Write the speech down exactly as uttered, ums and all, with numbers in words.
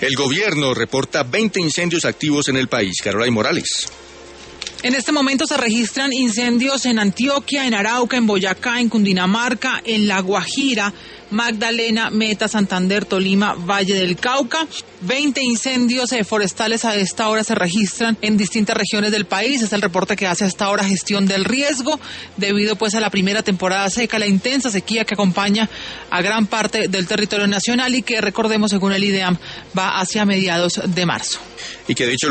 El gobierno reporta veinte incendios activos en el país. Carolina Morales. En este momento se registran incendios en Antioquia, en Arauca, en Boyacá, en Cundinamarca, en La Guajira, Magdalena, Meta, Santander, Tolima, Valle del Cauca. veinte incendios forestales a esta hora se registran en distintas regiones del país. Es el reporte que hace a esta hora Gestión del Riesgo, debido pues a la primera temporada seca, la intensa sequía que acompaña a gran parte del territorio nacional y que, recordemos, según el IDEAM, va hacia mediados de marzo. Y que de hecho el